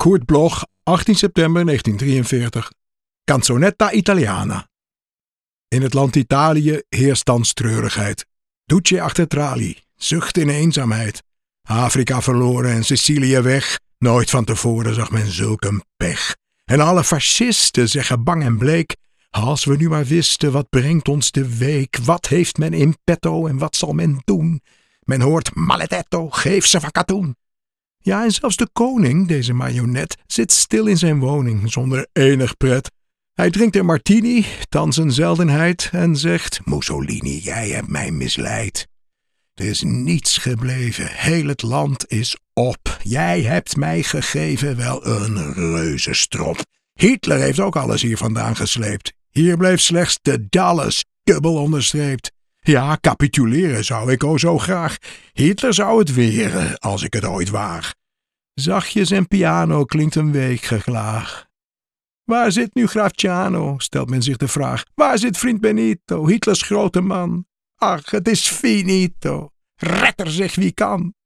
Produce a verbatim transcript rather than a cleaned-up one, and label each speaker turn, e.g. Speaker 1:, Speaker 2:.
Speaker 1: Kurt Bloch, achttien september negentiendrieënveertig. Canzonetta Italiana. In het land Italië heerst thans treurigheid. Duce achter tralie, zucht in eenzaamheid. Afrika verloren en Sicilië weg. Nooit van tevoren zag men zulk een pech. En alle fascisten zeggen bang en bleek: als we nu maar wisten, wat brengt ons de week? Wat heeft men in petto en wat zal men doen? Men hoort maledetto, geef ze van katoen. Ja, en zelfs de koning, deze marionet, zit stil in zijn woning, zonder enig pret. Hij drinkt een martini, thans een zeldenheid, en zegt: Mussolini, jij hebt mij misleid. Er is niets gebleven, heel het land is op. Jij hebt mij gegeven wel een reuzenstrop. Hitler heeft ook alles hier vandaan gesleept. Hier bleef slechts de Dalles, dubbel onderstreept. Ja, capituleren zou ik o zo graag. Hitler zou het weren, als ik het ooit waag. Zachtjes en piano klinkt een weekgeklaag. Waar zit nu graaf Ciano, stelt men zich de vraag. Waar zit vriend Benito, Hitlers grote man? Ach, het is finito. Red er zich wie kan.